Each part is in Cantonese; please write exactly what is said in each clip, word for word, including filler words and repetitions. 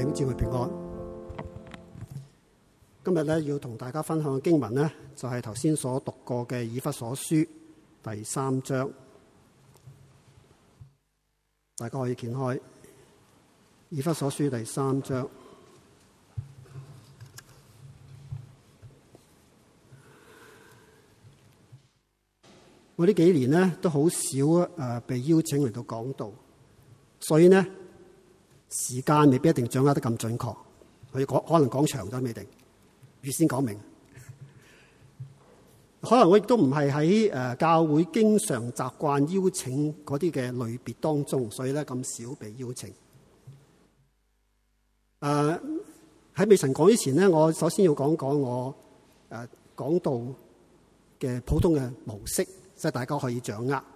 兄姊妹平安。今日咧要同大家分享嘅經文呢，就係頭先所讀過嘅以弗所書第三章。大家可以掀開以弗所書第三章。我呢幾年呢都好少誒被邀請嚟到講道，所以呢時間未必一定掌握得咁準確，佢講可能講長咗未定，預先講明。可能我亦都唔係喺誒教會經常習慣邀請嗰啲嘅類別當中，所以咧咁少被邀請。誒、呃、喺未曾講之前呢，我首先要講講我誒、呃、講道嘅普通嘅模式，即係大家可以掌握。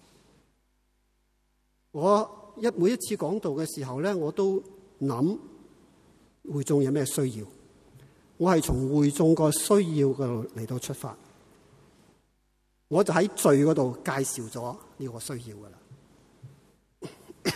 我一每一次講道嘅時候咧，我都諗會眾有咩需要，我係從會眾個需要嗰度嚟到出發，我就喺序嗰度介紹咗呢個需要噶啦，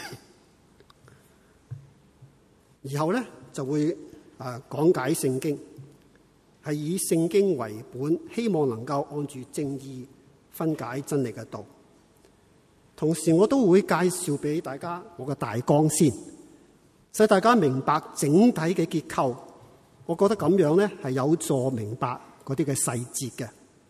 然後咧就會啊講解聖經，係以聖經為本，希望能夠按住正義分解真理嘅道。同時我都會介紹俾大家我嘅大綱先，使大家明白整體嘅結構。我覺得咁樣咧係有助明白嗰啲嘅細節嘅。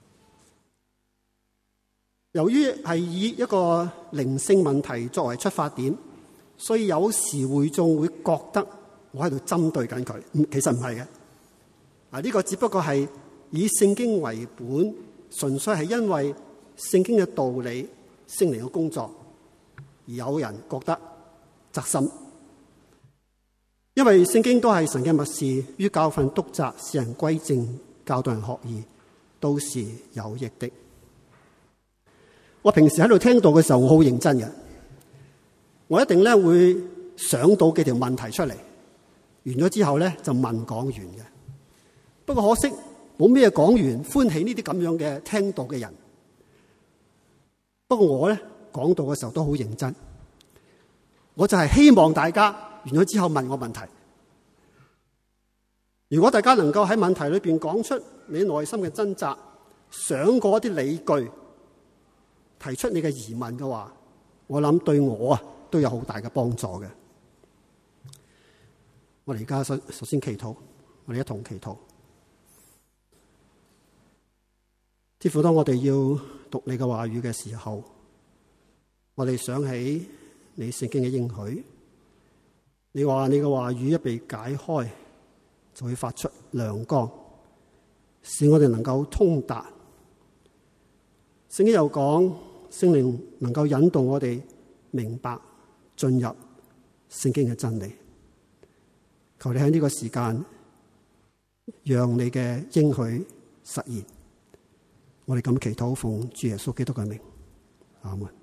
由於係以一個靈性問題作為出發點，所以有時會眾會覺得我喺度針對緊佢，其實唔係嘅。啊，呢個只不過係以聖經為本，純粹係因為聖經嘅道理、聖靈嘅工作，而有人覺得扎心。因為聖經都係神嘅默示，於教訓、督責、使人歸正、教導人學義，都是有益的。我平時喺度聽到嘅時候，我好認真嘅，我一定咧會想到幾條問題出嚟，完咗之後咧就問講員嘅。不過可惜冇咩講員歡喜呢啲咁樣嘅聽到嘅人。不過我咧講道嘅時候都好認真，我就係希望大家完咗之後問我問題。如果大家能夠喺問題裏邊講出你內心嘅掙扎，想過一啲理據，提出你嘅疑問嘅話，我諗對我啊都有好大嘅幫助嘅。我哋而家首首先祈禱，我哋一同祈禱。天父，當我哋要讀你嘅話語嘅時候，我哋想起你聖經嘅應許。你話你嘅話語一被解開，就會發出亮光，使我哋能夠通達。聖經又講，聖靈能夠引導我哋明白進入聖經嘅真理。求你喺呢個時間，讓你嘅應許實現。我哋咁祈禱，奉主耶穌基督嘅名，阿門。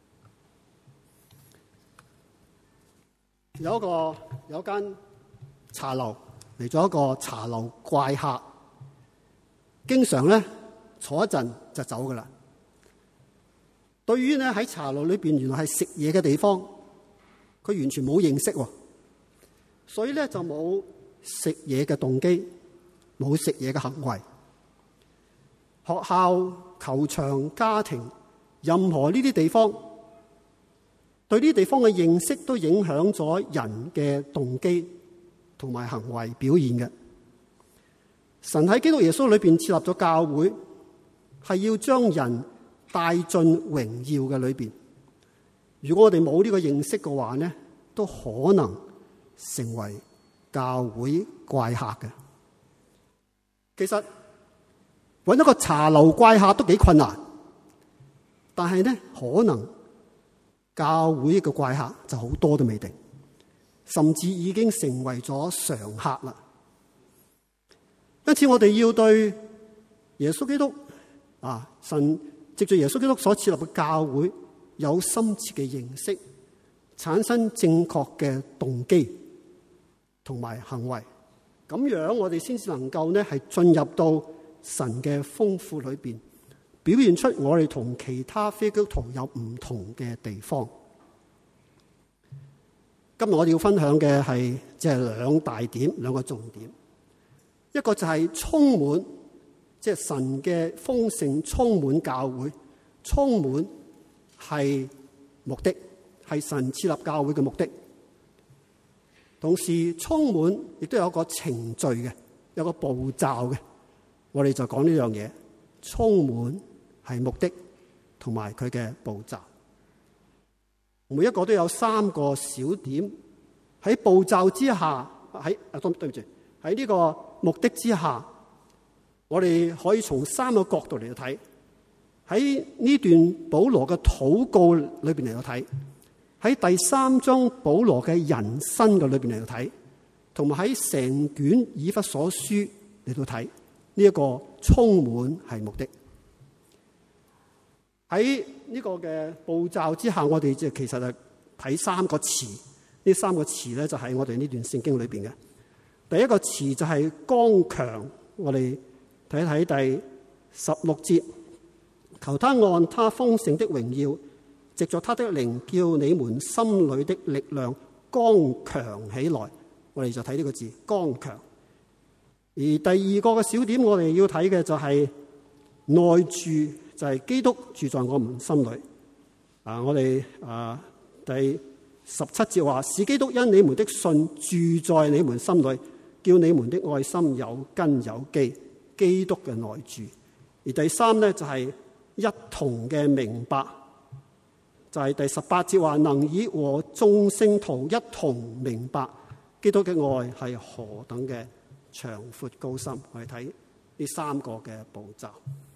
有一個有一間茶樓嚟咗一個茶樓怪客，經常咧坐一陣就走噶啦。對於咧喺茶樓裏邊原來係食嘢嘅地方，佢完全冇認識，所以咧就冇食嘢嘅動機，冇食嘢嘅行為。學校、球場、家庭，任何呢啲地方，對呢啲地方嘅認識都影響咗人嘅動機同埋行為表現嘅。神喺基督耶穌裏邊設立咗教會，係要將人帶進榮耀嘅裏邊。如果我哋冇呢個認識嘅話呢，都可能成為教會怪客嘅。其實揾一個茶樓怪客都幾困難，但係呢，可能教會嘅怪客就好多都未定，甚至已經成為咗常客啦。因此我哋要對耶穌基督啊，神藉住耶穌基督所設立嘅教會有深切嘅認識，產生正確嘅動機同埋行為，咁樣我哋先至能夠呢係進入到神嘅豐富裏邊，表現出我哋同其他非基督徒有唔同嘅地方。 今日我哋要分享嘅係即係兩大點，兩個重點。一個就係充滿，即係神嘅豐盛充滿教會，充滿係目的，係神設立教會嘅目的。同時充滿亦都有一個程序嘅，有個步驟嘅。我哋就講呢樣嘢，充滿係目的同埋佢嘅步驟。每一個都有三個小點，喺步驟之下，喺啊對唔住，喺呢個目的之下，我哋可以從三個角度嚟到睇。喺呢段保羅嘅禱告裏邊嚟到睇，喺第三章保羅嘅人生嘅裏邊嚟到睇，同埋喺成卷以弗所書嚟到睇，呢一個充滿係目的。喺呢個嘅步驟之下，我哋即係其實係睇三個詞，呢三個詞咧就喺我哋呢段聖經裏邊嘅。第一個詞就係剛強，我哋睇一睇第十六節，求他按他豐盛的榮耀，藉着他的靈，叫你們心裏的力量剛強起來。我哋就睇呢個字剛強。而第二個嘅小點，我哋要睇嘅就係內住。就係、是、基督住在我們心裏啊！我哋啊第十七節話，使基督因你們的信住在你們心裏，叫你們的愛心有根有基，基督嘅內住。而第三咧就係、是、一同嘅明白，就係、是、第十八節話，能以和眾聖徒一同明白基督嘅愛係何等嘅長闊高深。我哋睇呢三個嘅步驟。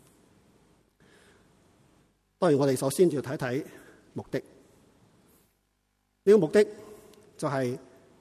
當然，我哋首先就要睇睇目的。呢、這個目的就係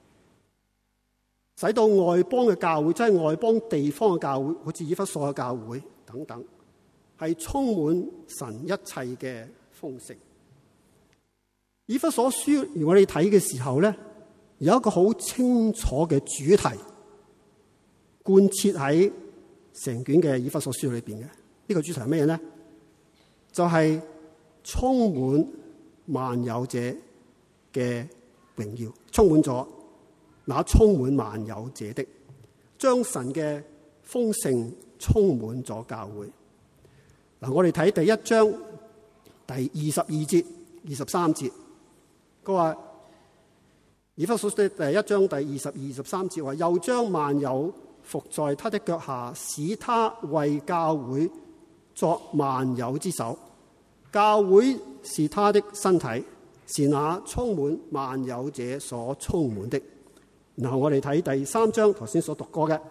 使到外邦嘅教會，即係外邦地方嘅教會，好似以弗所嘅教會等等，係充滿神一切嘅豐盛。以弗所書，如果你睇嘅時候咧，有一個好清楚嘅主題貫徹喺成卷嘅以弗所書裏邊嘅。呢、這個主題係咩嘢咧？就係、是、充滿萬有者嘅榮耀，充滿咗那充滿萬有者的，將神嘅豐盛充滿咗教會。嗱，我哋睇第一章第二十二節、二十三節，佢話以弗所書第一章第二十二、二十三節話，又將萬有伏在他的腳下，使他為教會作萬有之首。教會是他的身體，是那充滿萬有者所充滿的。然後我哋睇第三章頭先所讀過嘅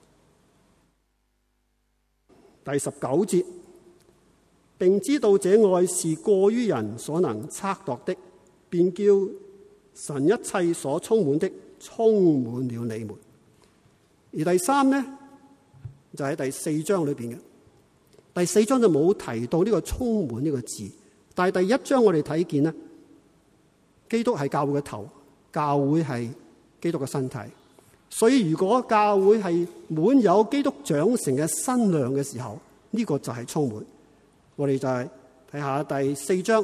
第十九節，並知道這愛是過於人所能測度的，便叫神一切所充滿的充滿了你們。而第三呢，就喺第四章裏邊嘅。第四章就冇提到呢個充滿呢個字，但係第一章我哋睇見咧，基督係教會嘅頭，教會係基督嘅身體。所以如果教會係滿有基督長成嘅身量嘅時候，呢、這個就係充滿。我哋就係睇下第四章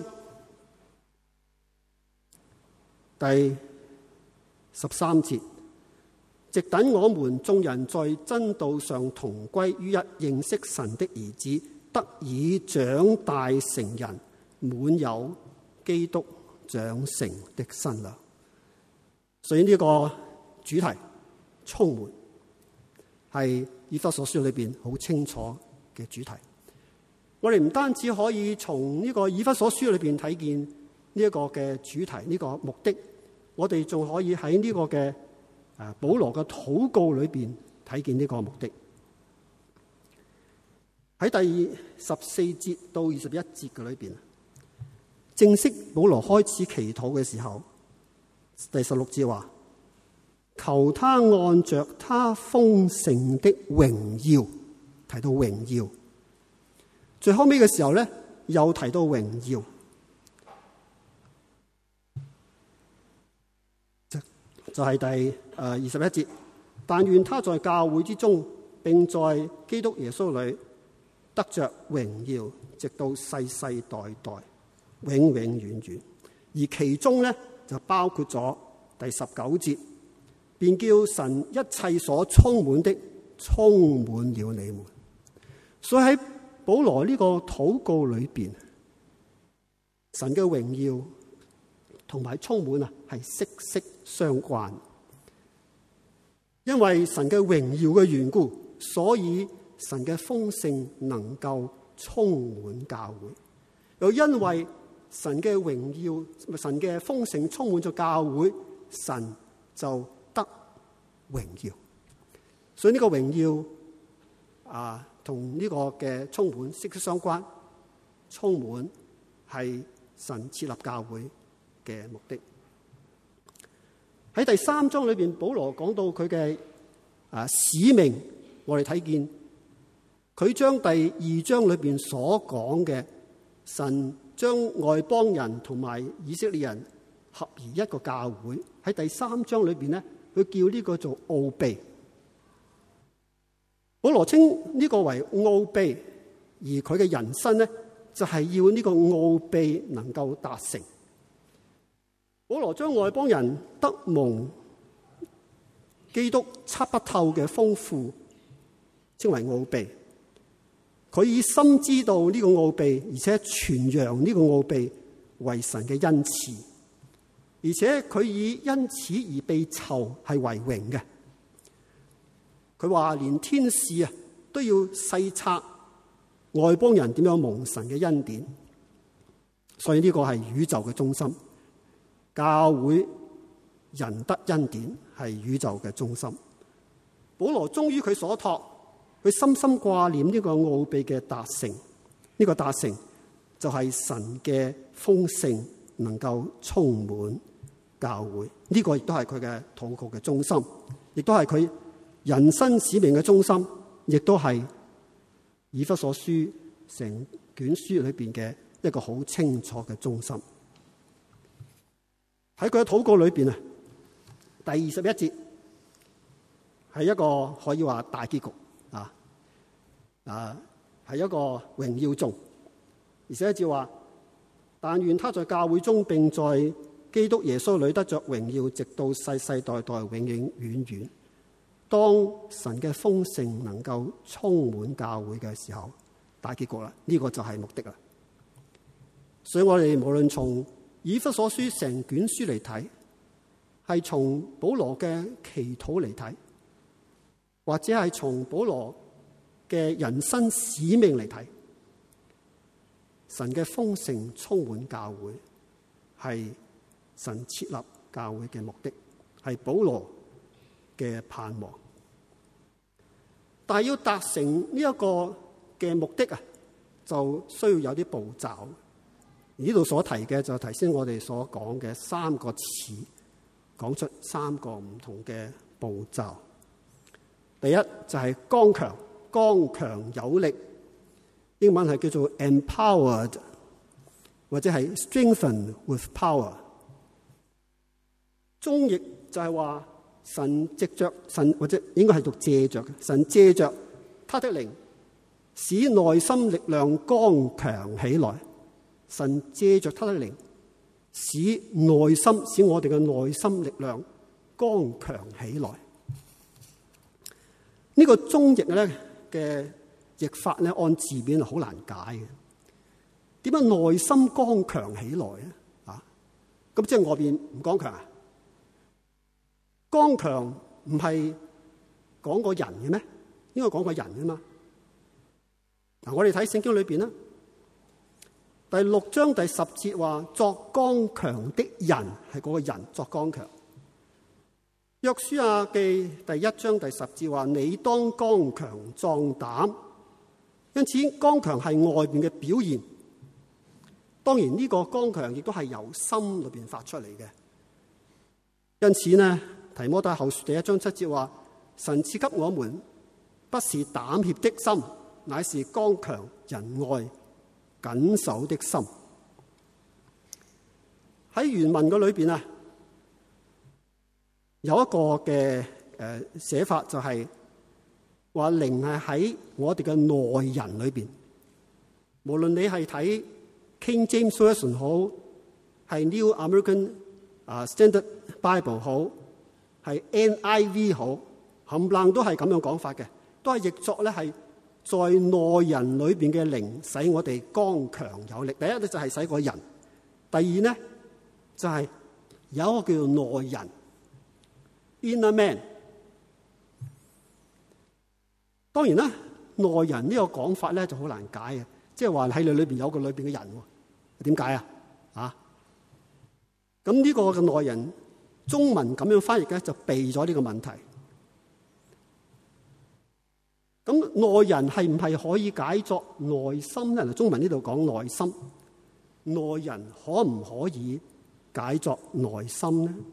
第十三節，直等我們眾人在真道上同歸於一，認識神的兒子，得以長大成人，滿有基督長成的身量。所以呢個主題充滿係以弗所書裏邊好清楚嘅主題。我哋唔單止可以從呢個以弗所書裏邊睇見呢一個嘅主題，呢個目的，我哋仲可以喺呢個嘅誒，保羅嘅禱告裏邊睇見呢個目的。喺第十四節到二十一節嘅裏邊，正式保羅開始祈禱嘅時候，第十六節話：求他按着他豐盛的榮耀，提到榮耀。最後尾嘅時候咧，又提到榮耀。就係、是、第誒二十一節，但願他在教會之中，並在基督耶穌裏得着榮耀，直到世世代代，永永遠遠。而其中咧就包括咗第十九節，便叫神一切所充滿的充滿了你們。所以喺保羅呢個禱告裏邊，神嘅榮耀同埋充滿啊係息息相關。因為神嘅榮耀嘅緣故，所以神嘅豐盛能夠充滿教會。又因為神嘅榮耀、神嘅豐盛充滿咗教會，神就得榮耀。所以呢個榮耀啊，同呢個嘅充滿息息相關。充滿係神設立教會嘅目的。喺第三章裏邊，保羅講到佢嘅啊使命，我哋睇見佢將第二章裏邊所講嘅神將外邦人同埋以色列人合而一個教會，喺第三章裏邊咧，佢叫呢個做奧秘。保羅稱呢個為奧秘，而佢嘅人生咧就係要呢個奧秘能夠達成。保羅將外邦人得蒙基督測不透嘅豐富稱為奧秘。佢以深知道呢個奧秘，而且傳揚呢個奧秘為神嘅恩賜，而且佢以因此而被囚係為榮嘅。佢話連天使啊都要細察外邦人點樣蒙神嘅恩典，所以呢個係宇宙嘅中心。教會人得恩典係宇宙嘅中心。保羅忠於佢所託，佢深深掛念呢個奧秘嘅達成。呢、這個達成就係神嘅豐盛能夠充滿教會。呢、這個亦都係佢嘅禱告嘅中心，亦都係佢人生使命嘅中心，亦都係以弗所書成卷書裏邊嘅一個好清楚嘅中心。喺佢嘅禱告裏邊啊，第二十一節係一個可以話大結局啊，啊係一個榮耀頌，而且就話，但願他在教會中並在基督耶穌裏得着榮耀，直到世世代代永永遠遠。當神嘅豐盛能夠充滿教會嘅時候，大結局啦，呢、這個就係目的啦。所以我哋無論從以弗所書成卷書嚟睇，係從保羅嘅祈禱嚟睇，或者係從保羅嘅人生使命嚟睇，神嘅豐盛充滿教會，係神設立教會嘅目的，係保羅嘅盼望。但係要達成呢一個嘅目的啊，就需要有啲步驟。呢度所提嘅就頭先我哋所講嘅三個詞，講出三個唔同嘅步驟。第一就係剛強，剛強有力，英文係叫做 empowered， 或者係 strengthened with power。中譯就係話神藉着神，或者應該係讀借着，神借着他的靈，使內心力量剛強起來。神借着他的靈，使內心，使我哋嘅內心力量剛強起來。呢、這個中譯咧嘅譯法咧，按字面係好難解嘅。點解內心剛強起來咧？啊，咁即係外邊唔剛強啊？剛強唔係講個人嘅咩？應該講個人嘅嘛。嗱，我哋睇聖經裏邊啦。第六章第十節話，作剛強的人係嗰個人作剛強。約書亞記第一章第十節話，你當剛強壯膽。因此剛強係外面嘅表現，當然呢個剛強亦都係由心裏邊發出嚟嘅。因此呢，提摩太後書第一章七節話，神賜給我們不是膽怯的心，乃是剛強仁愛謹守的心。喺原文嘅裏邊啊，有一個嘅誒寫法，就係話靈係喺我哋嘅內人裏邊。無論你係睇 King James Version 好，係 New American 啊 Standard Bible 好，係 N I V 好，冚唪唥都係咁樣講法嘅，都係譯作咧係在內人裏邊嘅靈，使我哋剛強有力。第一咧就係使個人，第二咧就係有一個叫做內人 （inner man）。當然啦，內人呢個講法咧就好難解嘅，即係話喺你裏邊有個裏邊嘅人，點解啊？啊？咁呢個嘅內人，中文咁樣翻譯咧就避咗呢個問題。咁內人係唔係可以解作內心咧？中文呢度講內心，內人可唔可以解作內心呢？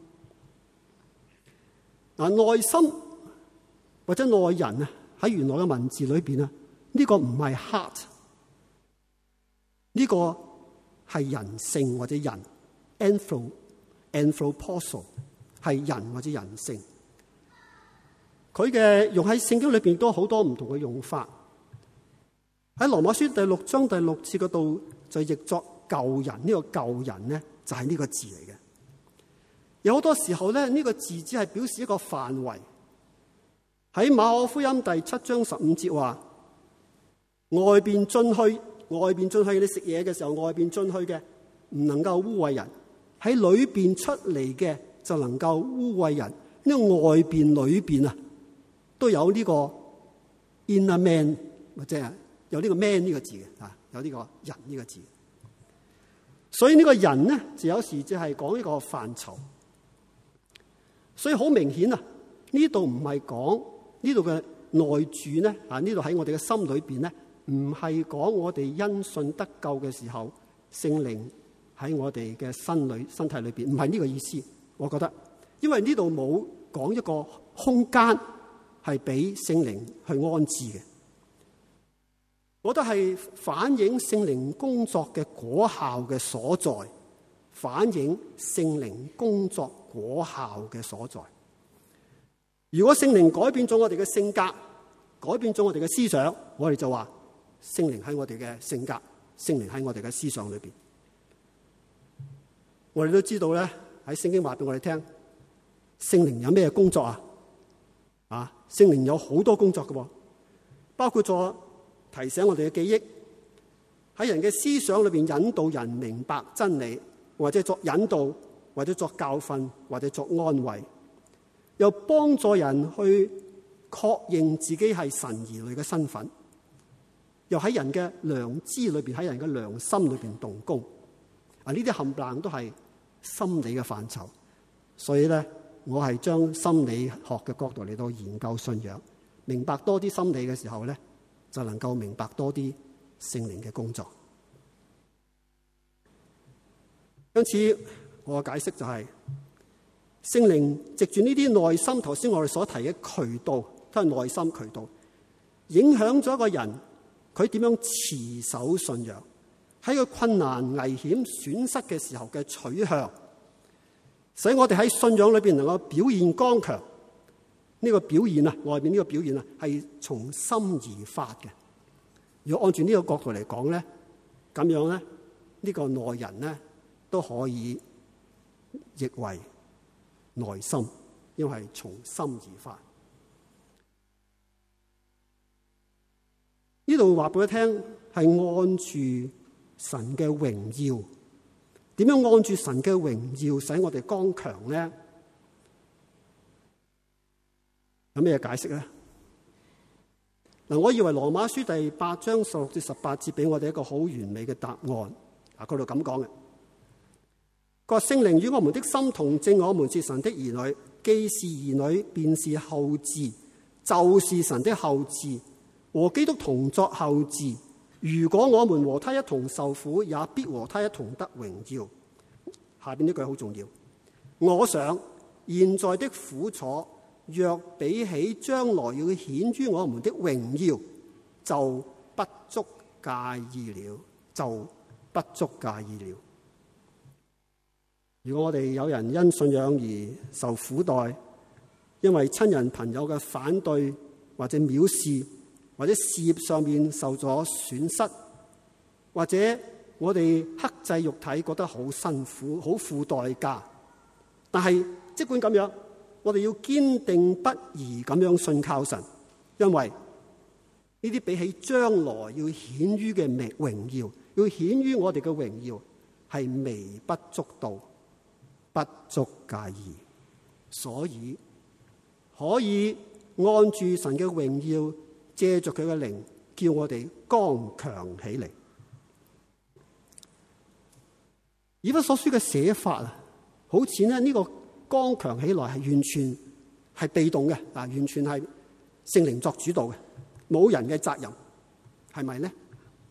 嗱，內心或者內人啊，喺原來嘅文字裏邊啊，呢個唔係 heart， 呢個係人性或者人 anthro anthroposo 係人或者人性。佢嘅用喺聖經裏邊都好多唔同嘅用法。喺羅馬書第六章第六節嗰度就譯作舊人，呢、這個舊人咧就係、是、呢個字嚟嘅。有好多時候咧，呢、這個字只係表示一個範圍。喺馬可福音第七章十五節話：外邊進去，外邊進去，你食嘢嘅時候，外邊進去嘅唔能夠污穢人；喺裏邊出嚟嘅就能夠污穢人。呢、這個外邊裏邊啊，都有呢個 inner man， 或者係有呢個 man 呢個字嘅啊，有呢個人呢個字。所以呢個人咧，就有時只係講一個範疇。所以好明顯啊，呢度唔係講呢度嘅內住咧啊，呢度喺我哋嘅心裏邊咧，唔係講我哋因信得救嘅時候，聖靈喺我哋嘅身裏身體裏邊，唔係呢個意思。我覺得，因為呢度冇講一個空間係俾聖靈去安置嘅，我覺得係反映聖靈工作嘅果效嘅所在，反映聖靈工作果效嘅所在。如果聖靈改變咗我哋嘅性格，改變咗我哋嘅思想，我哋就話聖靈喺我哋嘅性格，聖靈喺我哋嘅思想裏邊。我哋都知道咧，喺聖經話俾我哋聽，聖靈有咩工作啊？啊，聖靈有好多工作嘅，包括咗提醒我哋嘅記憶，喺人嘅思想裏邊引導人明白真理，或者作引導，或者作教訓，或者作安慰，又幫助人去確認自己係神兒女嘅身份，又喺人嘅良知裏邊，喺人嘅良心裏邊動工。啊，呢啲冚唪唥都係心理嘅範疇，所以咧，我係將心理學嘅角度嚟到研究信仰，明白多啲心理嘅時候咧，就能夠明白多啲聖靈嘅工作。因此，我嘅解釋就係、是、聖靈藉住呢啲內心，頭先我哋所提嘅渠道，都係內心渠道，影響咗一個人佢點樣持守信仰，喺個困難、危險、損失嘅時候嘅取向，使我哋喺信仰裏邊能夠表現剛強。呢、這個表現啊，外邊呢個表現啊，係從心而發嘅。如果按住呢個角度嚟講咧，咁樣咧，呢、這個內人咧都可以譯為內心，因為係從心而發。呢度話俾佢聽，係按住神嘅榮耀。點樣按住神嘅榮耀使我哋剛強咧？有咩解釋咧？嗱，我以為羅馬書第八章十六至十八節俾我哋一個好完美嘅答案。嗱，嗰度咁講嘅，個聖靈與我們的心同證，我們是神的兒女，既是兒女，便是後嗣，就是神的後嗣，和基督同作後嗣。如果我們和他一同受苦，也必和他一同得榮耀。下邊呢句好重要。我想現在的苦楚，若比起將來要顯於我們的榮耀，就不足介意了，就不足介意了。如果我哋有人因信仰而受苦待，因為親人朋友嘅反對或者藐視，或者事業上面受咗損失，或者我哋克制肉體覺得好辛苦、好付代價，但係即管咁樣，我哋要堅定不移咁樣信靠神，因為呢啲比起將來要顯於嘅榮耀，要顯於我哋嘅榮耀，係微不足道，不足介意，所以可以按住神嘅榮耀，借着佢嘅靈，叫我哋剛強起嚟。以弗所書嘅寫法啊，好似咧呢個剛強起來係完全係被動嘅，啊，完全係聖靈作主導嘅，冇人嘅責任，係咪咧？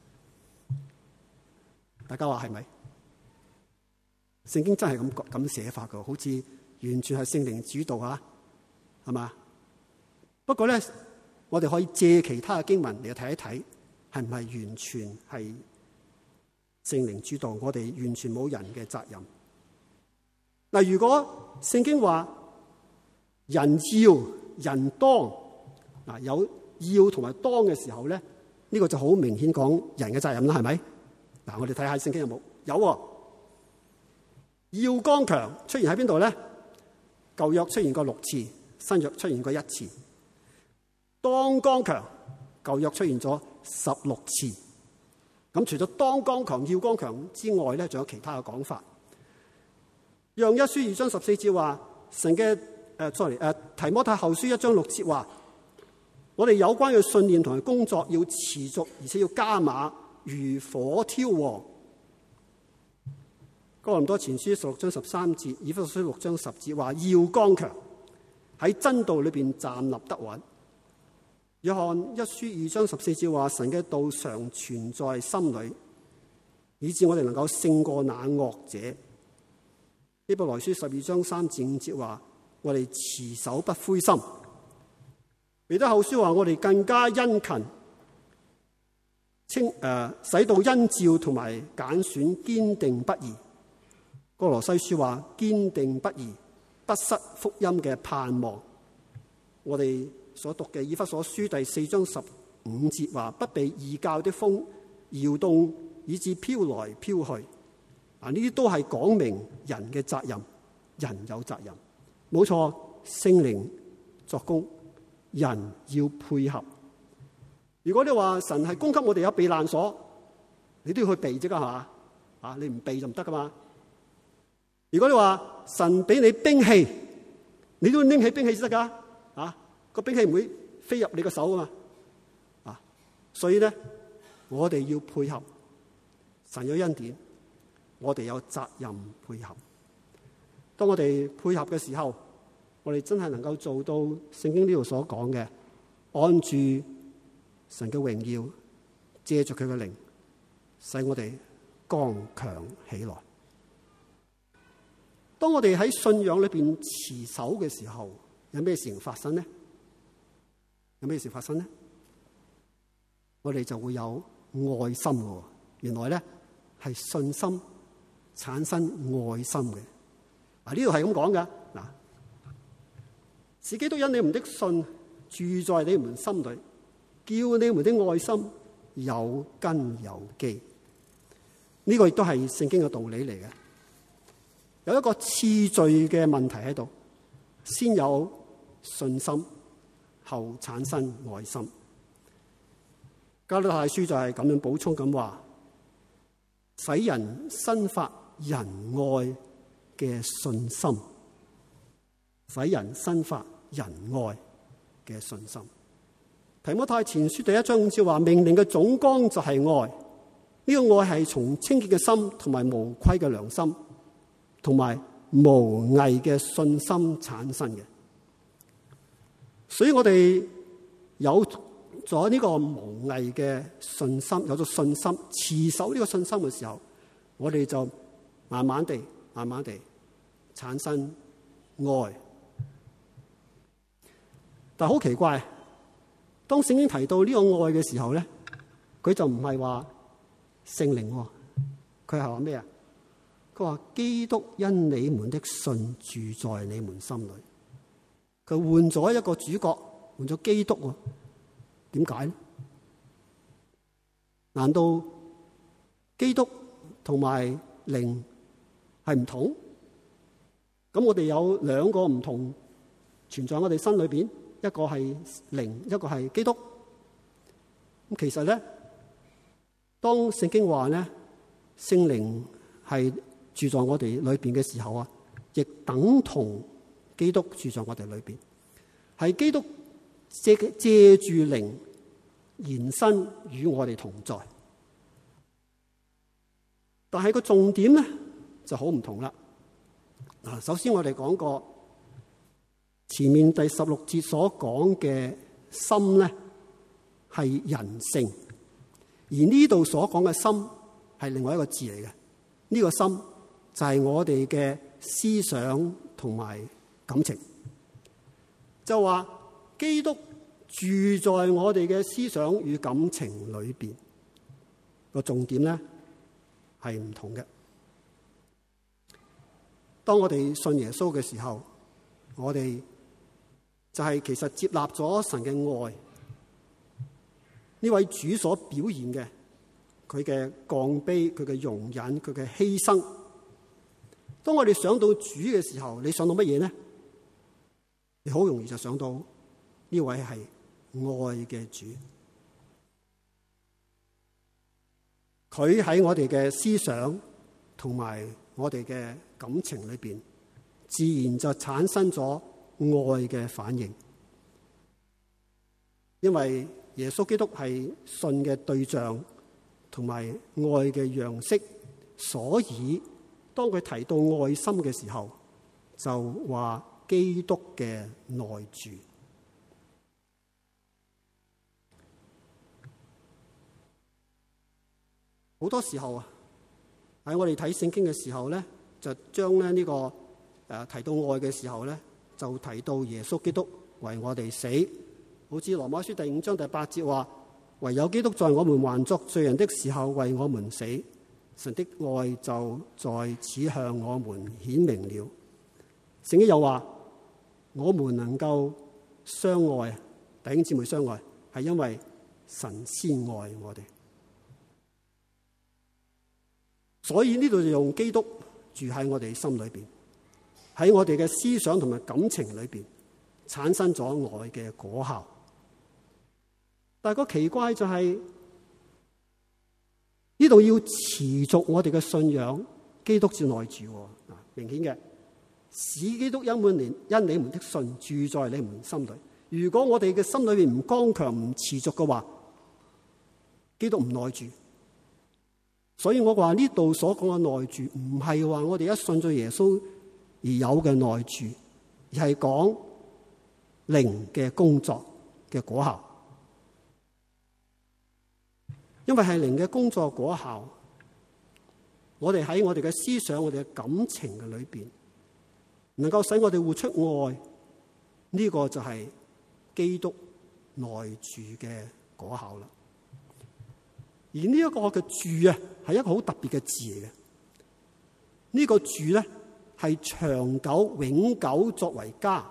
大家話係咪？聖經真係咁咁寫法嘅，好似完全係聖靈主導啊，係嘛？不過咧，我哋可以借其他嘅經文嚟睇一睇，係唔係完全係聖靈主導？我哋完全冇人嘅責任。嗱，如果聖經話人要人當，嗱，有要同埋當嘅時候咧，呢個就好明顯講人嘅責任啦，係咪？嗱，我哋睇下聖經有冇？有喎。要剛強出現喺邊度咧？舊約出現過六次，新約出現過一次。當剛強，舊約出現咗十六次。咁除咗當剛強、要剛強之外咧，仲有其他嘅講法。約一書二章十四節話，神嘅誒，sorry 誒，提摩太後書一章六節話，我哋有關嘅信念同埋工作要持續，而且要加碼，如火挑旺。哥林多前書十六章十三節，以弗所書六章十節話要剛強，喺真道裏邊站立得穩。約翰一書二章十四節話，神嘅道常存在心裏，以致我哋能夠勝過那惡者。希伯來書十二章三至五節話，我哋持守不灰心。彼得後書話，我哋更加殷勤，清誒、呃、使到恩召同埋揀選堅定不移。歌羅西書話，堅定不移，不失福音嘅盼望。我哋所讀嘅以弗所書第四章十五節話，不被異教的風搖動，以致飄來飄去。啊，呢啲都係講明人嘅責任，人有責任，冇錯。聖靈作工，人要配合。如果你話神係供給我哋有避難所，你都要去避啫，係嘛？啊，你唔避就唔得噶嘛。如果你話神俾你兵器，你都要拎起兵器先得噶。啊，個兵器唔會飛入你個手噶嘛。啊，所以咧，我哋要配合。神有恩典，我哋有責任配合。當我哋配合嘅時候，我哋真係能夠做到聖經呢度所講嘅，按住神嘅榮耀，借住佢嘅靈，使我哋剛強起來。當我哋喺信仰裏邊持守嘅時候，有咩事情發生呢？有咩事發生呢？我哋就會有愛心嘅。原來咧係信心產生愛心嘅。啊，呢度係咁講噶。嗱，使基督因你們的信住在你們心裏，叫你們的愛心有根有基。呢個亦都係聖經嘅道理嚟嘅。有一個次序嘅問題喺度，先有信心，後產生愛心。加拉太書就係咁樣補充咁話，使人生發仁愛嘅信心，使人生發仁愛嘅信心。提摩太前書第一章五節話，命令嘅總綱就係愛，呢、這個愛係從清潔嘅心同埋無虧嘅良心同埋無偽嘅信心產生嘅。所以我哋有咗呢個無偽嘅信心，有咗信心，持守呢個信心嘅時候，我哋就慢慢地、慢慢地產生愛。但係好奇怪，當聖經提到呢個愛嘅時候咧，佢就唔係話聖靈，佢係話咩啊？佢話基督因你們的信住在你們心裏。佢換咗一個主角，換咗基督喎。點解咧？難道基督同埋靈係唔同？ 咁我哋有兩個唔同存在我哋心裏邊，一個係靈，一個係基督。咁其實咧，當聖經話咧聖靈係住在我哋裏邊嘅時候啊，亦等同基督住在我哋裏邊，係基督借借住靈延伸與我哋同在。但係個重點咧就好唔同啦。嗱，首先我哋講過前面第十六節所講嘅心咧係人性，而呢度所講嘅心係另外一個字嚟嘅。呢、這個心就係我哋嘅思想同埋感情，就話基督住在我哋嘅思想與感情裏邊。個重點咧係唔同嘅。當我哋信耶穌嘅時候，我哋就係其實接納咗神嘅愛，呢位主所表現嘅佢嘅降卑、佢嘅容忍、佢嘅犧牲。當我哋想到主嘅時候，你想到乜嘢呢？你好容易就想到呢位係愛嘅主。佢喺我哋嘅思想同埋我哋嘅感情裏邊，自然就產生咗愛嘅反應。因為耶穌基督係信嘅對象同埋愛嘅樣式，所以當佢提到愛心嘅時候，就話基督嘅內住。好多時候啊，喺我哋睇聖經嘅時候咧，就將咧呢個誒提到愛嘅時候咧，就提到耶穌基督為我哋死。好似羅馬書第五章第八節話：唯有基督在我們還作罪人的時候為我們死，神的愛就在此向我們顯明了。聖經又話：我們能夠相愛，弟兄姊妹相愛，係因為神先愛我哋。所以呢度就用基督住喺我哋心裏邊，喺我哋嘅思想同埋感情裏邊產生咗愛嘅果效。但係個奇怪就係呢度要持續我哋嘅信仰，基督至內住。啊，明顯嘅，使基督因滿年因你們的信住在你們心裏。如果我哋嘅心裏邊唔剛強唔持續嘅話，基督唔內住。所以我話呢度所講嘅內住，唔係話我哋一信咗耶穌而有嘅內住，而係講靈嘅工作嘅果效。因為係靈嘅工作果效，我哋喺我哋嘅思想、我哋嘅感情嘅裏邊，能夠使我哋活出愛，呢個就係基督內住嘅果效啦。而呢一個嘅住啊，係一個好特別嘅字嚟嘅。呢個住咧係長久、永久作為家。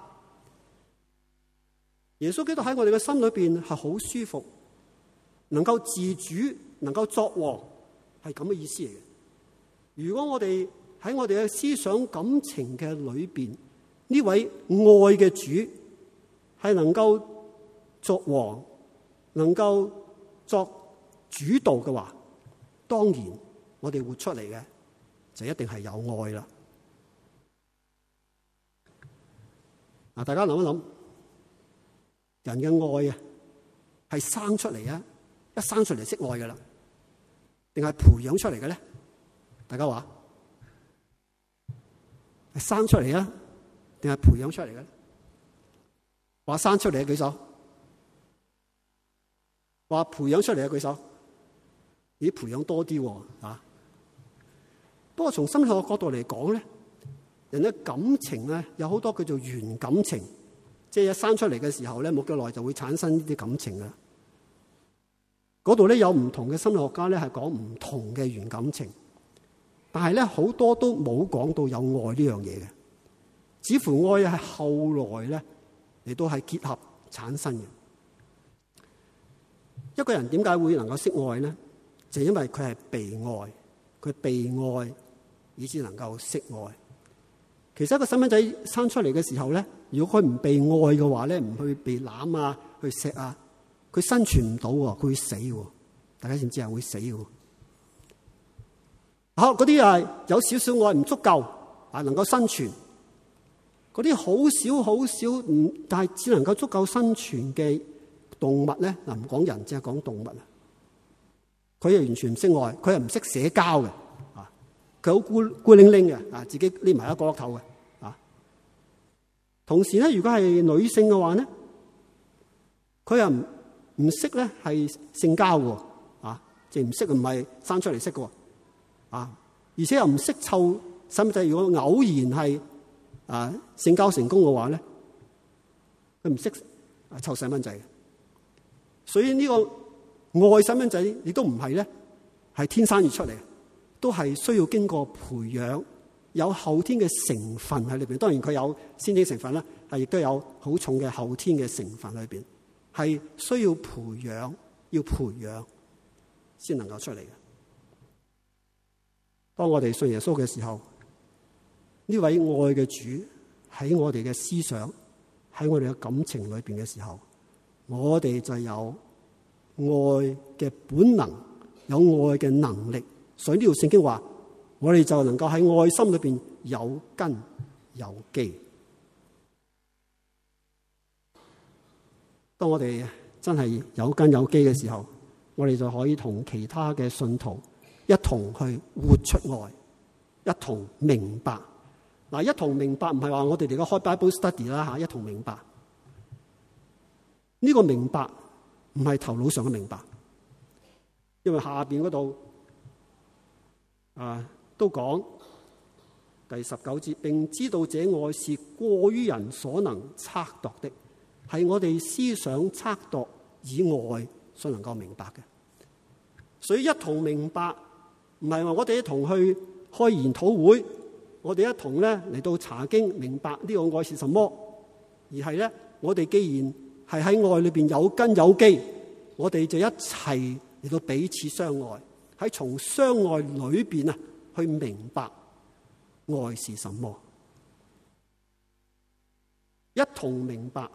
耶穌基督喺我哋嘅心裏邊係好舒服，能夠自主，能夠作王，係咁嘅意思嚟嘅。如果我哋喺我哋嘅思想感情嘅裏邊，呢位愛嘅主係能夠作王，能夠作主導嘅話，當然我哋活出嚟嘅就一定係有愛啦。嗱，大家諗一諗，人嘅愛啊，係生出嚟啊，一生出嚟識愛噶啦，定係培養出嚟嘅咧？大家話係生出嚟啊，定係培養出嚟嘅咧？話生出嚟嘅舉手，話培養出嚟嘅舉手。咦，培養多啲啊！不過從心理學角度嚟講咧，人嘅感情咧有好多叫做原感情，即係一生出嚟嘅時候咧，冇幾耐就會產生呢啲感情噶。嗰度咧有唔同嘅心理學家咧係講唔同嘅原感情，但係咧好多都冇講到有愛呢樣嘢嘅，似乎愛係後來咧亦都係結合產生嘅。一個人點解會能夠識愛咧？就因為佢係被愛，佢被愛以至能夠識愛。 其實一個細蚊仔生出嚟嘅時候咧，如果佢唔被愛嘅話咧，唔去被攬啊，去錫啊，佢生存唔到喎，佢會死喎。大家知唔知啊？會死喎。好，嗰啲啊有少少愛唔足夠啊，能夠生存。嗰啲好少好少唔，但係只能夠足夠生存嘅動物咧，嗱唔講人，只係講動物啊。佢係完全唔識愛，佢係唔識社交嘅啊。佢好孤孤零零嘅啊，自己匿埋喺角落頭嘅啊。同時咧，如果係女性嘅話咧，佢又唔唔識咧係性交嘅啊，即係唔識唔係生出嚟識嘅啊，而且又唔識湊細蚊仔。如果偶然係啊性交成功嘅話咧，佢唔識啊湊細蚊仔。所以呢個愛細蚊仔亦都唔係咧係天生而出嚟，都係需要經過培養，有後天嘅成分喺裏邊。當然佢有先天成分啦，係亦都有好重嘅後天嘅成分裏邊，係需要培養，要培養先能夠出嚟嘅。當我哋信耶穌嘅時候，呢位愛嘅主喺我哋嘅思想，喺我哋嘅感情裏邊嘅時候，我哋就有愛嘅本能，有愛嘅能力。所以呢條聖經話，我哋就能夠喺愛心裏邊有根有基。當我哋真係有根有基嘅時候，我哋就可以同其他嘅信徒一同去活出愛，一同明白。嗱，一同明白唔係話我哋嚟個開 Bible study 啦吓，一同明白。呢個明白唔係頭腦上嘅明白，因為下邊嗰度啊都講第十九節，並知道這愛是過於人所能測度的，係我哋思想測度以外所能夠明白嘅。所以一同明白唔係話我哋一同去開研討會，我哋一同咧嚟到查經明白呢個愛是什麼，而係咧我哋既然係喺愛裏邊有根有基，我哋就一齊嚟到彼此相愛，喺從相愛裏邊啊去明白愛是什麼，一同明白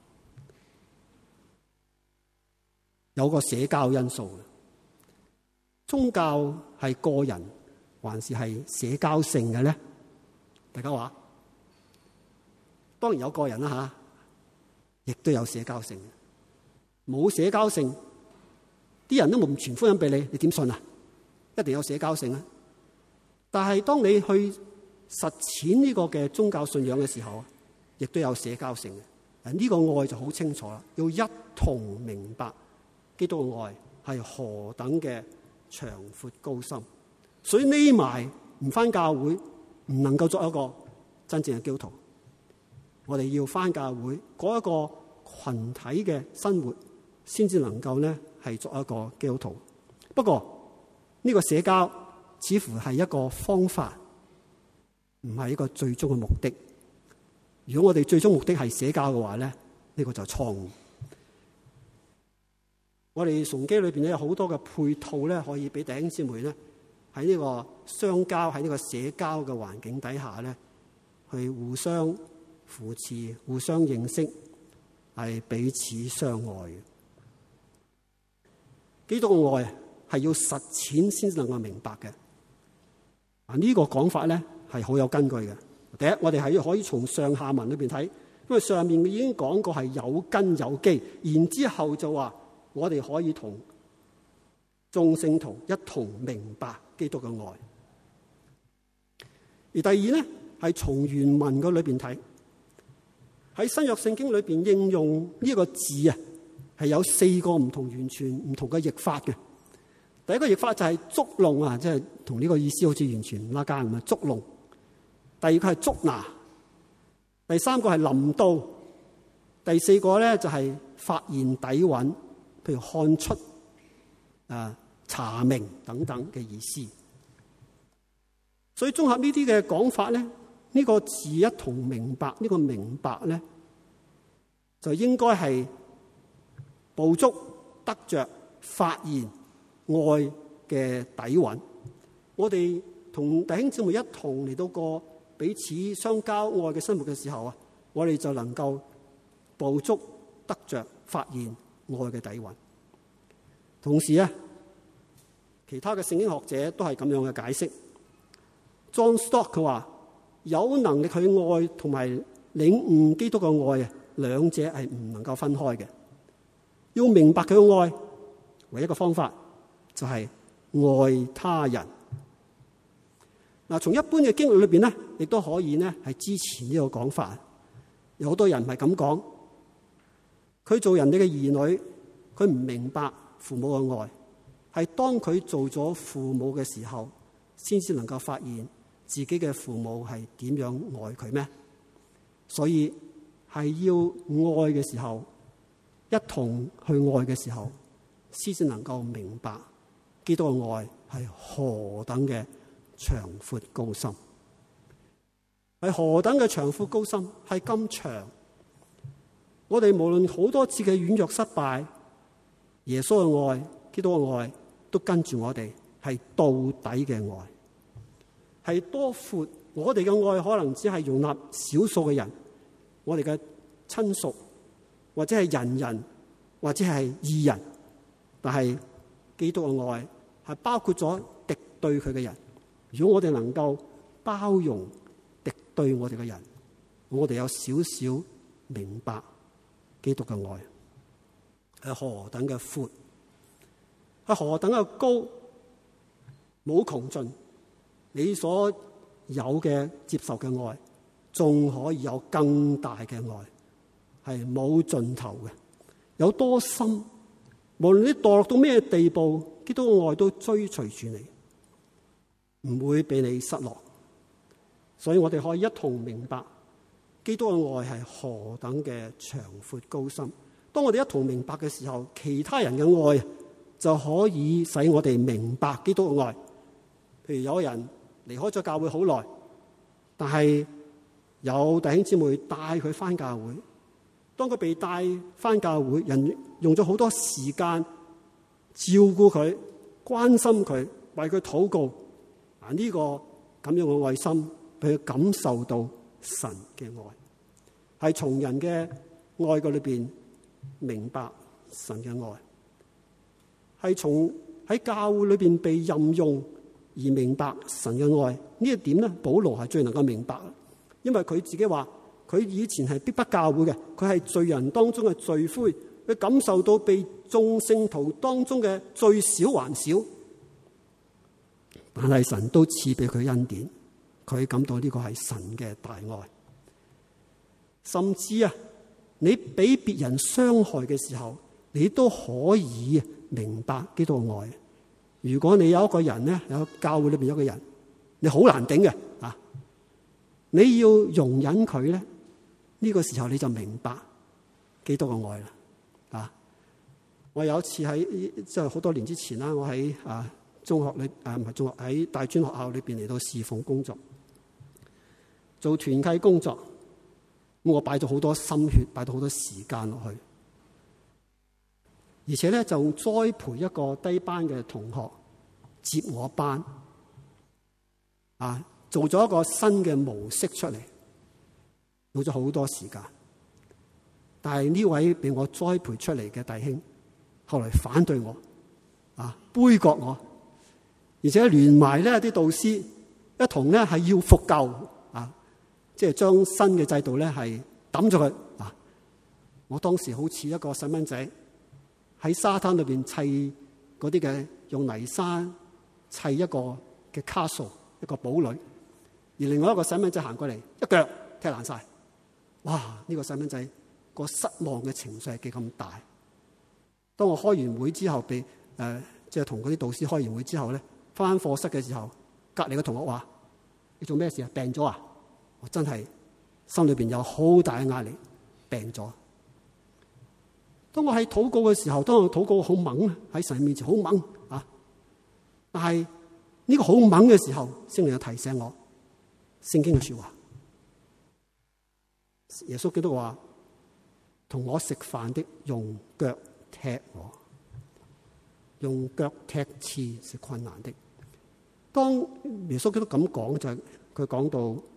有個社交因素嘅。宗教係個人還是係社交性嘅咧？大家話，當然有個人啦吓，亦都有社交性。冇社交性，啲人都冇傳福音俾你，你點信啊？一定有社交性啊！但係當你去實踐呢個嘅宗教信仰嘅時候，亦都有社交性嘅。呢個愛就好清楚啦，要一同明白基督嘅愛係何等嘅長闊高深。所以匿埋唔返教會，唔能夠作一個真正嘅基督徒。我哋要返教會，過一個群體嘅生活，先至能夠咧係作一個基督徒。不過呢個社交似乎係一個方法，唔係一個最終嘅目的。如果我哋最終目的係社交嘅話咧，呢個就錯誤。我哋崇基裏邊咧有好多嘅配套咧，可以俾弟兄姊妹咧喺呢個相交、喺呢個社交嘅環境底下咧，去互相扶持、互相認識，係彼此相愛嘅。基督嘅愛係要實踐先至能夠明白嘅。啊，呢個講法咧係好有根據嘅。第一，我哋係可以從上下文裏邊睇，因為上面已經講過係有根有基，然之後就話我哋可以同眾聖徒一同明白基督嘅愛。而第二咧係從原文嘅裏邊睇，喺新約聖經裏邊應用呢個字啊，係有四個唔同完全唔同嘅譯法嘅。第一個譯法就係捉弄啊，即係同呢個意思好似完全唔拉更咁啊，捉弄。第二個係捉拿，第三個係臨到，第四個咧就係發現底蘊，譬如看出、啊查明等等嘅意思。所以綜合呢啲嘅講法咧，呢個字一同明白，呢個明白咧就應該係捕捉、得着、發現愛嘅底蘊。我哋同弟兄姊妹一同嚟到個彼此相交愛嘅生活嘅時候啊，我哋就能夠捕捉得着發現愛嘅底蘊。同時啊，其他嘅聖經學者都係咁樣嘅解釋。John Stott 佢話，有能力去愛同埋領悟基督嘅愛啊，兩者係唔能夠分開嘅。要明白佢嘅愛，唯一嘅方法就係愛他人。嗱，從一般嘅經歷裏邊咧，亦都可以咧係支持呢個講法。有好多人唔係咁講，佢做人哋嘅兒女，佢唔明白父母嘅愛，係當佢做咗父母嘅時候，先至能夠發現自己嘅父母係點樣愛佢咩？所以係要愛嘅時候，一同去愛嘅時候，先至能夠明白基督嘅愛係何等嘅長闊高深，係何等嘅長闊高深，係咁長。我哋無論好多次嘅軟弱失敗，耶穌嘅愛、基督嘅愛都跟住我哋，係到底嘅愛，係多闊。我哋嘅愛可能只係容納少數嘅人，我哋嘅親屬或者係人人或者係義人，但係基督嘅愛係包括咗敵對佢嘅人。如果我哋能夠包容敵對我哋嘅人，我哋有少少明白基督嘅愛係何等嘅闊，係何等嘅高，冇窮盡。你所有嘅接受嘅愛，仲可以有更大嘅愛，係冇盡頭嘅，有多深，無論你墮落到咩地步，基督嘅愛都追隨住你，唔會俾你失落。所以我哋可以一同明白基督嘅愛係何等嘅長闊高深。當我哋一同明白嘅時候，其他人嘅愛就可以使我哋明白基督嘅愛。譬如有人離開咗教會好耐，但係有弟兄姊妹帶佢翻教會。當佢被帶翻教會，人用咗好多時間照顧佢、關心佢、為佢禱告。啊，呢個咁樣嘅愛心，俾佢感受到神嘅愛，係從人嘅愛嘅裏邊明白神嘅愛，係從喺教會裏邊被任用而明白神嘅愛。呢一點咧，保羅係最能夠明白，因為佢自己話佢以前係逼迫教會嘅，佢係罪人當中嘅罪魁，佢感受到被眾聖徒當中嘅最少還少，但係神都賜俾佢恩典，佢感到呢個係神嘅大愛。甚至啊，你俾別人傷害嘅時候，你都可以明白基督嘅愛。如果你有一個人咧，有教會裏邊有一個人，你好難頂嘅啊，你要容忍佢咧，呢個時候你就明白基督嘅愛啦。啊，我有一次喺即係好多年之前啦，我喺啊中學裏誒唔係中學，喺大專學校裏邊嚟到侍奉工作，做團契工作。咁我擺咗好多心血，擺咗好多時間落去，而且咧就栽培一個低班嘅同學接我班，啊，做咗一個新嘅模式出嚟，用咗好多時間。但係呢位俾我栽培出嚟嘅弟兄，後來反對我，啊，杯葛我，而且連埋呢啲導師一同咧係要復舊。即係將新嘅制度咧係抌咗佢啊！我當時好似一個細蚊仔喺沙灘裏邊砌嗰啲嘅用泥沙砌一個嘅卡數一個堡壘，而另外一個細蚊仔行過嚟一腳踢爛晒。哇！呢、這個細蚊仔個失望嘅情緒係幾咁大。當我開完會之後，被誒即係同嗰啲導師開完會之後咧，翻課室嘅時候，隔離嘅同學話：你做咩事啊？病咗啊？我真係心裏邊有好大嘅壓力，病咗。當我喺禱告嘅時候，當我禱告好猛喺神面前好猛啊！但係呢個好猛嘅時候，聖靈又提醒我聖經嘅說話。耶穌基督話：同我食飯的用腳踢我，用腳踢刺是困難的。當耶穌基督咁講，就係佢講到。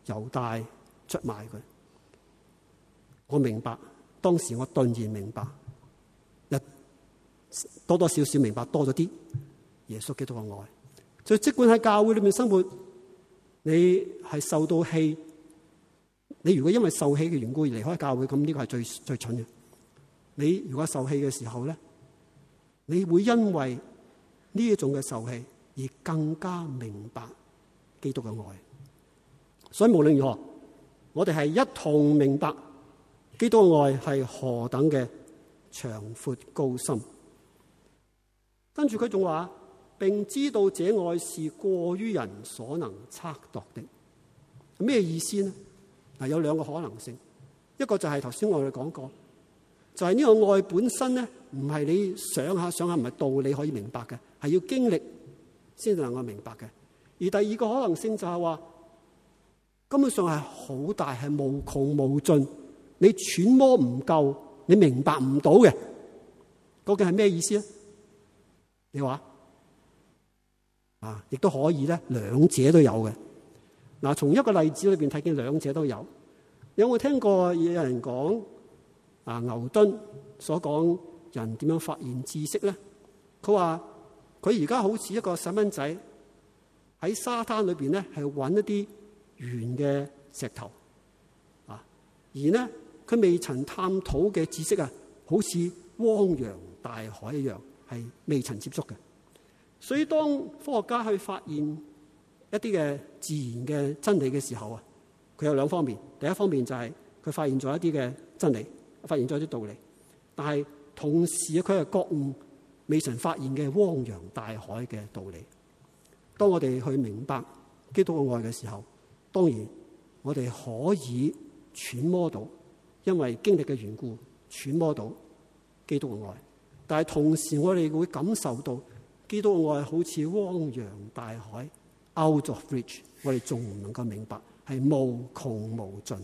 猶大出賣佢。我明白，當時我頓然明白，一多多少少明白多咗啲耶穌基督嘅愛。所以即管喺教會裏面生活，你係受到氣，你如果因為受氣嘅緣故而離開教會，咁呢個係最最蠢嘅。你如果受氣嘅時候咧，你會因為呢一種嘅受氣而更加明白基督嘅愛。所以無論如何，我哋係一同明白基督嘅愛係何等嘅長闊高深。跟住佢仲話，並知道這愛是過於人所能測度的。咩意思呢？嗱，有兩個可能性，一個就係頭先我哋講過，就係呢個愛本身咧，唔係你想下想下唔係道理可以明白嘅，係要經歷先至能夠明白嘅。而第二個可能性就係話，根本上係好大，係無窮無盡，你揣摩唔夠，你明白唔到嘅，究竟係咩意思咧？你話啊，亦都可以咧，兩者都有嘅。嗱，從一個例子裏邊睇見兩者都有。有冇聽過有人講啊？牛頓所講人點樣發現知識咧？佢話佢而家好似一個細蚊仔喺沙灘裏邊咧，係揾一啲圓嘅石頭啊，而呢，佢未曾探討嘅知識啊，好似汪洋大海一樣，係未曾接觸嘅。所以當科學家去發現一啲嘅自然嘅真理嘅時候啊，佢有兩方面。第一方面就係佢發現咗一啲嘅真理，發現咗一啲道理，但係同時佢係覺悟未曾發現嘅汪洋大海嘅道理。當我哋去明白基督嘅愛嘅時候，當然我哋可以揣摩到，因為經歷嘅緣故揣摩到基督嘅愛，但係同時我哋會感受到基督嘅愛好似汪洋大海 out of reach， 我哋仲唔能夠明白，係無窮無盡。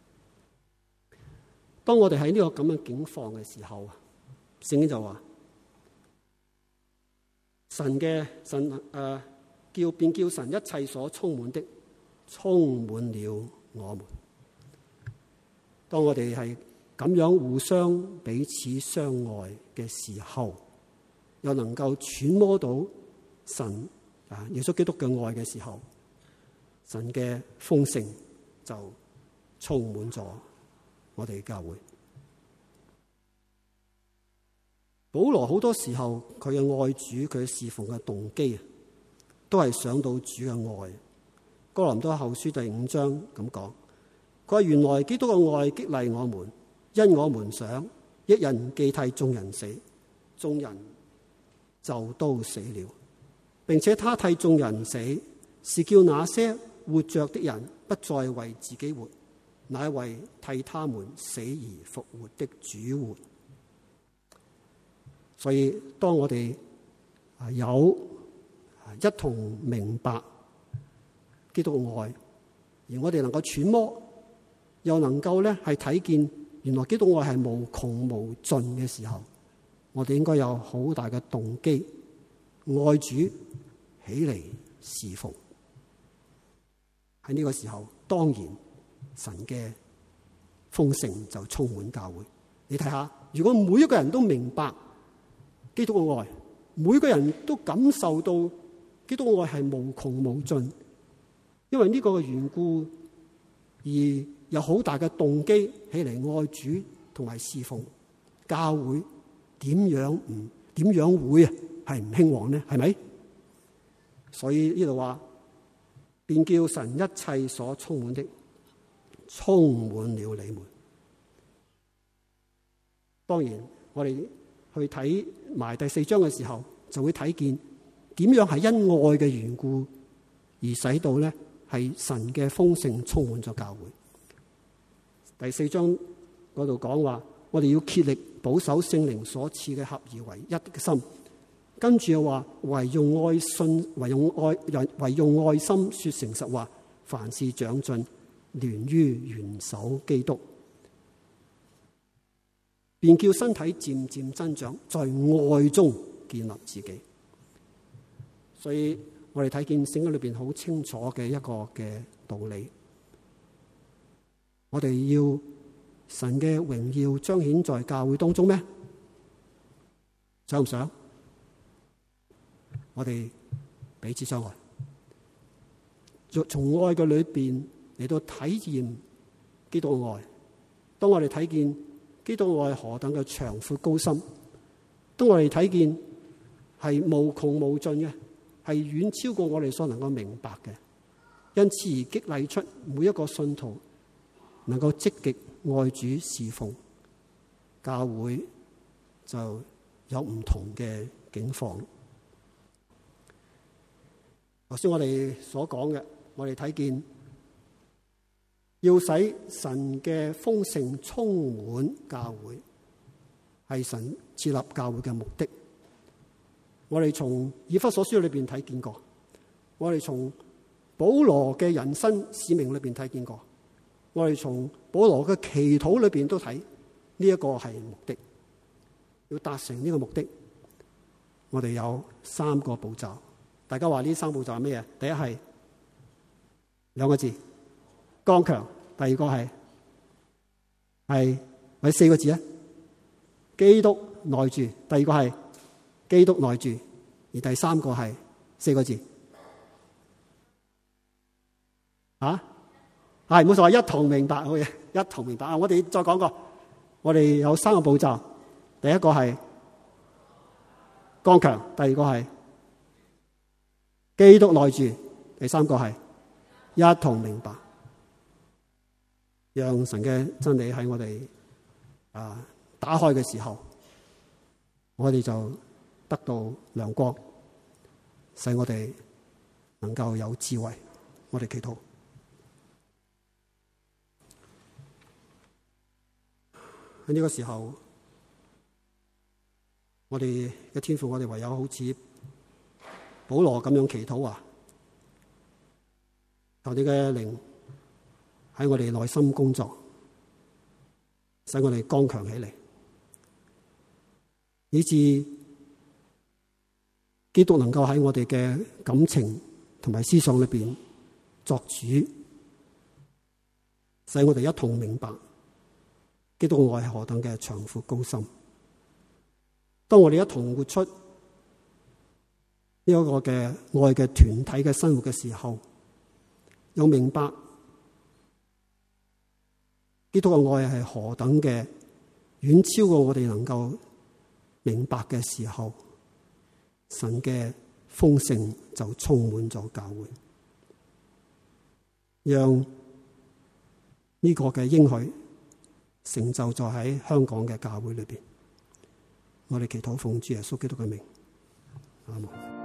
當我哋喺呢個咁嘅境況嘅時候，聖經就話神嘅神誒、呃、叫便叫神一切所充滿的充滿了我們。當我哋係咁樣互相彼此相愛嘅時候，又能夠揣摩到神啊耶穌基督嘅愛嘅時候，神嘅豐盛就充滿咗我哋教會。保羅好多時候佢嘅愛主，佢侍奉嘅動機啊，都係想到主嘅愛。哥林多後書第五章咁講，佢話原來基督嘅愛激勵我們，因我們想一人既替眾人死，眾人就都死了，並且他替眾人死，是叫那些活着的人不再為自己活，乃為替他們死而復活的主活。所以當我哋有一同明白基督嘅愛，而我哋能夠揣摩，又能夠咧係睇見原來基督愛係無窮無盡嘅時候，我哋應該有好大嘅動機愛主起嚟侍奉。喺呢個時候，當然神嘅豐盛就充滿教會。你睇下，如果每一個人都明白基督嘅愛，每個人都感受到基督嘅愛係無窮無盡，因為呢個嘅緣故而有好大嘅動機起嚟愛主同埋侍奉，教會點樣唔點樣會啊係唔興旺呢？係咪？所以呢度話，便叫神一切所充滿的充滿了你們。當然我哋去睇埋第四章嘅時候，就會睇見點樣係因愛嘅緣故而使到咧係神嘅豐盛充滿咗教會。第四章嗰度講話，我哋要竭力保守聖靈所賜嘅合而為一嘅心。跟住又話，唯用愛信，唯用愛，唯用愛心說誠實話，凡事長進，連於元首基督，便叫身體漸漸增長，在愛中建立自己。所以我哋睇見聖經裏邊好清楚嘅一個嘅道理， 我哋要神嘅榮耀彰顯在教會當中咩？想唔想？我哋彼此相愛，從愛嘅裏邊嚟到體驗基督嘅愛。當我哋睇見基督嘅愛何等嘅長闊高深，當我哋睇見係無窮無盡嘅，係遠超過我哋所能夠明白嘅，因此而激勵出每一個信徒能夠積極愛主侍奉，教會就有唔同嘅境況。頭先我哋所講嘅，我哋睇見要使神嘅豐盛充滿教會，係神設立教會嘅目的。我哋從以弗所書裏邊睇見過，我哋從保羅嘅人生使命裏邊睇見過，我哋從保羅嘅祈禱裏邊都睇呢一個係目的。要達成呢個目的，我哋有三個步驟。大家話呢三步驟係咩嘢？第一係兩個字，剛強；第二個係係或者四個字啊，基督內住；第二個係基督內住；而第三個係四個字啊，係冇錯，一同明白，好嘢，一同明白啊！我哋再講過，我哋有三個步驟，第一個係剛強，第二個係基督內住，第三個係一同明白，讓神嘅真理喺我哋啊打開嘅時候，我哋就得到亮光，使我哋能夠有智慧。我哋祈禱。喺呢個時候，我哋嘅天父，我哋唯有好似保羅咁樣祈禱啊！求你嘅靈喺我哋內心工作，使我哋剛強起嚟，以致基督能夠喺我哋嘅感情同埋思想裏邊作主，使我哋一同明白基督嘅愛係何等嘅長闊高深。當我哋一同活出呢一個嘅愛嘅團體嘅生活嘅時候，又明白基督嘅愛係何等嘅遠超過我哋能夠明白嘅時候，神嘅豐盛就充滿咗教會，讓呢個嘅應許成就在喺香港嘅教會裏邊。我哋祈禱奉主耶穌基督嘅名，阿門。